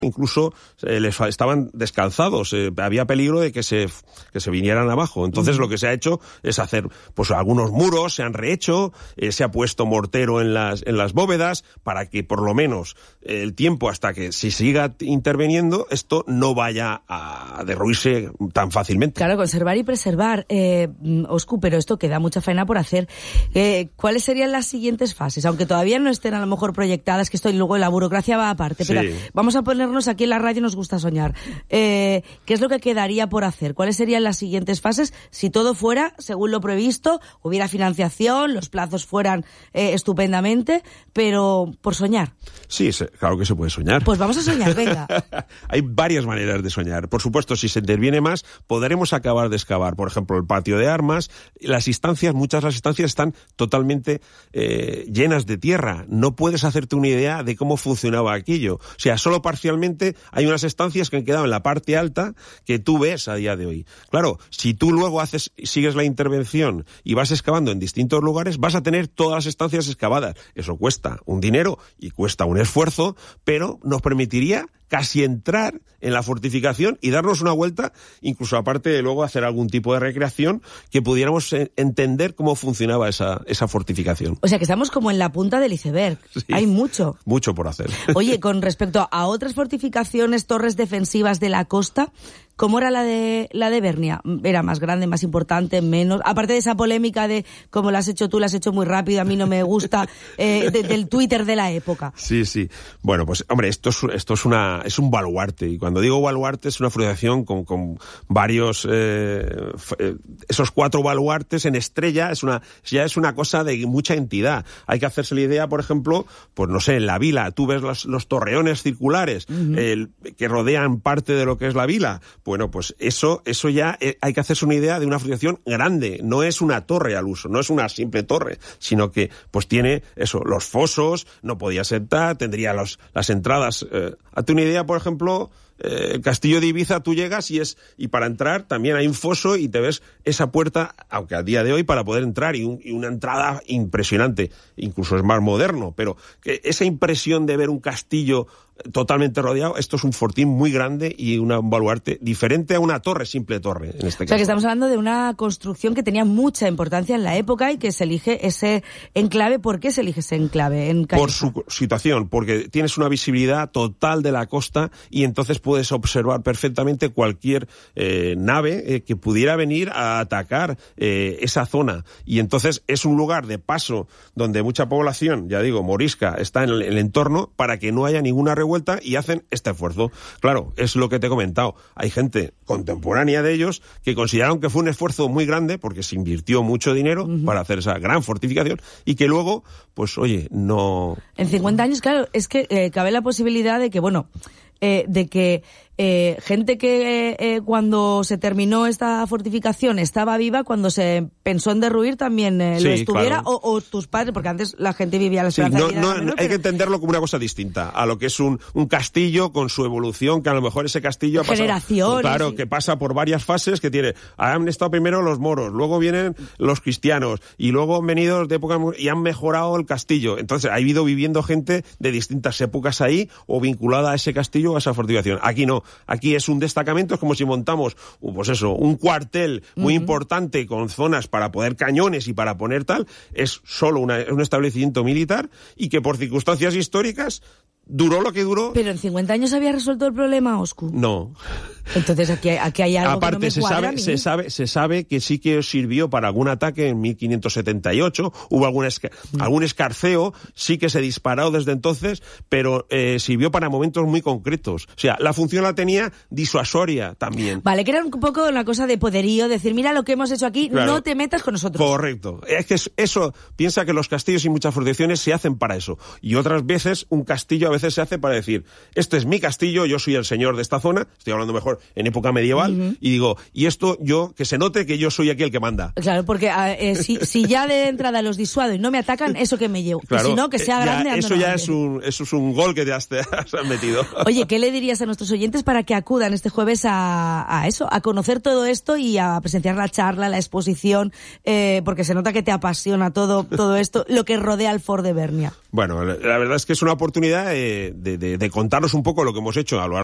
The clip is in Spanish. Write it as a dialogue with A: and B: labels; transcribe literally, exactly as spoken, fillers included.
A: incluso eh, les estaban descalzados, eh, había peligro de que se que se vinieran abajo. Entonces uh-huh. lo que se ha hecho es hacer pues algunos muros, se han rehecho, eh, se ha puesto mortero en las en las bóvedas para que por lo menos eh, el tiempo hasta que se siga interviniendo esto no vaya a derruirse tan fácilmente.
B: Claro, conservar y preservar, eh, Oscu, pero esto queda mucha faena por hacer. Eh, ¿Cuáles serían las siguientes fases? Aunque todavía no estén a lo mejor proyectadas, que esto y luego la burocracia va aparte,
A: sí.
B: pero vamos a poner aquí en la radio nos gusta soñar. Eh, ¿Qué es lo que quedaría por hacer? ¿Cuáles serían las siguientes fases si todo fuera según lo previsto, hubiera financiación, los plazos fueran eh, estupendamente, pero por soñar?
A: Sí, claro que se puede soñar.
B: Pues vamos a soñar, venga.
A: Hay varias maneras de soñar. Por supuesto, si se interviene más, podremos acabar de excavar. Por ejemplo, el patio de armas, las instancias, muchas de las instancias están totalmente eh, llenas de tierra. No puedes hacerte una idea de cómo funcionaba aquello. O sea, solo parcialmente hay unas estancias que han quedado en la parte alta que tú ves a día de hoy. Claro, si tú luego haces, sigues la intervención y vas excavando en distintos lugares, vas a tener todas las estancias excavadas. Eso cuesta un dinero y cuesta un esfuerzo, pero nos permitiría casi entrar en la fortificación y darnos una vuelta, incluso aparte de luego hacer algún tipo de recreación, que pudiéramos entender cómo funcionaba esa, esa fortificación.
B: O sea que estamos como en la punta del iceberg. Sí, hay mucho.
A: Mucho por hacer.
B: Oye, con respecto a otras fortificaciones, torres defensivas de la costa, ¿cómo era la de la de Bernia? ¿Era más grande, más importante, menos? Aparte de esa polémica de cómo la has hecho tú, la has hecho muy rápido, a mí no me gusta, eh, de, del Twitter de la época.
A: Sí, sí. Bueno, pues hombre, esto es, esto es una es un baluarte, y cuando digo baluarte es una fortificación con, con varios eh, esos cuatro baluartes en estrella, es una ya es una cosa de mucha entidad. Hay que hacerse la idea, por ejemplo, pues no sé, en la vila, tú ves los, los torreones circulares uh-huh. el, que rodean parte de lo que es la vila. Bueno, pues eso eso ya eh, hay que hacerse una idea de una fortificación grande, no es una torre al uso, no es una simple torre, sino que pues tiene eso, los fosos, no podía sentar, tendría los, las entradas. Eh, hazte una idea, por ejemplo, eh, el castillo de Ibiza, tú llegas y es y para entrar también hay un foso y te ves esa puerta, aunque a día de hoy para poder entrar y, un, y una entrada impresionante, incluso es más moderno, pero que esa impresión de ver un castillo totalmente rodeado, esto es un fortín muy grande y una, un baluarte diferente a una torre, simple torre en este caso.
B: O sea que estamos hablando de una construcción que tenía mucha importancia en la época y que se elige ese enclave. ¿Por qué se elige ese enclave en Calleja?
A: Por su situación, porque tienes una visibilidad total de la costa y entonces puedes observar perfectamente cualquier eh, nave eh, que pudiera venir a atacar eh, esa zona, y entonces es un lugar de paso donde mucha población, ya digo, morisca, está en el, el entorno para que no haya ninguna revuelta, y hacen este esfuerzo. Claro, es lo que te he comentado. Hay gente contemporánea de ellos que consideraron que fue un esfuerzo muy grande porque se invirtió mucho dinero uh-huh. para hacer esa gran fortificación y que luego, pues oye, no...
B: En cincuenta años, claro, es que eh, cabe la posibilidad de que, bueno, eh, de que eh, gente que eh, cuando se terminó esta fortificación estaba viva, cuando se pensó en derruir también eh,
A: sí,
B: lo estuviera,
A: claro.
B: o, o tus padres, porque antes la gente vivía a la
A: sí,
B: esperanza
A: no,
B: de vida.
A: no,
B: Menor,
A: hay
B: pero...
A: que entenderlo como una cosa distinta a lo que es un, un castillo con su evolución, que a lo mejor ese castillo ha pasado...
B: Generaciones.
A: Claro,
B: sí.
A: que pasa por varias fases, que tiene... Han estado primero los moros, luego vienen los cristianos, y luego han venido de época y han mejorado el castillo. Entonces, ha ido viviendo gente de distintas épocas ahí, o vinculada a ese castillo o a esa fortificación. Aquí no, aquí es un destacamento, es como si montamos, pues eso, un cuartel muy uh-huh. importante con zonas para poner cañones y para poner tal, es solo una, un establecimiento militar y que por circunstancias históricas duró lo que duró.
B: Pero en cincuenta años había resuelto el problema, Oscu.
A: No.
B: Entonces aquí hay, aquí hay algo
A: Aparte,
B: que no me
A: se
B: cuadra
A: sabe,
B: a mí.
A: se sabe, se sabe que sí que sirvió para algún ataque en mil quinientos setenta y ocho, hubo algún, esca- mm. algún escarceo, sí que se disparó desde entonces, pero eh, sirvió para momentos muy concretos. O sea, la función la tenía disuasoria también.
B: Vale, que era un poco una cosa de poderío, decir, mira lo que hemos hecho aquí, claro. no te metas con nosotros.
A: Correcto. Es que eso, piensa que los castillos y muchas fortificaciones se hacen para eso. Y otras veces, un castillo a veces se hace para decir, este es mi castillo, yo soy el señor de esta zona, estoy hablando mejor en época medieval, uh-huh. y digo, y esto yo, que se note que yo soy aquí el que manda.
B: Claro, porque eh, si, si ya de entrada los disuado y no me atacan, eso que me llevo.
A: Claro,
B: y si no, que sea
A: ya,
B: grande.
A: Eso ya es un, eso es un gol que te has, te has metido.
B: Oye, ¿qué le dirías a nuestros oyentes para que acudan este jueves a, a eso, a conocer todo esto y a presenciar la charla, la exposición, eh, porque se nota que te apasiona todo, todo esto, lo que rodea al Fort de Bernia?
A: Bueno, la verdad es que es una oportunidad de, de, de contarnos un poco lo que hemos hecho a lo largo